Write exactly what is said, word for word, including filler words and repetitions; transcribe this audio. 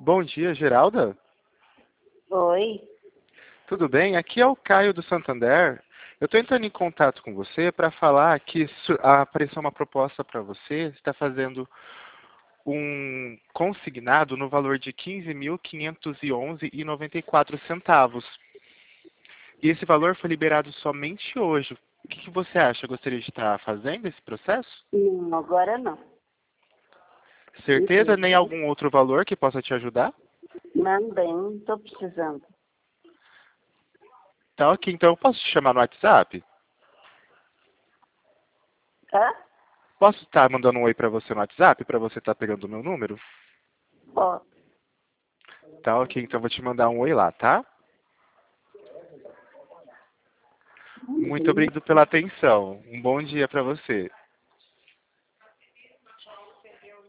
Bom dia, Geralda. Oi. Tudo bem? Aqui é o Caio do Santander. Eu estou entrando em contato com você para falar que su- apareceu uma proposta para você. Você está fazendo um consignado no valor de quinze mil quinhentos e onze reais e noventa e quatro centavos. E esse valor foi liberado somente hoje. O que, que você acha? Gostaria de estar fazendo esse processo? Não, agora não. Certeza? Nem Infelizmente, algum outro valor que possa te ajudar? também não estou precisando. Tá ok, então eu posso te chamar no WhatsApp? Tá? Posso estar mandando um oi para você no WhatsApp, para você estar pegando o meu número? Ó, Tá ok, então eu vou te mandar um oi lá, tá? Muito uhum. obrigado pela atenção. Um bom dia para você.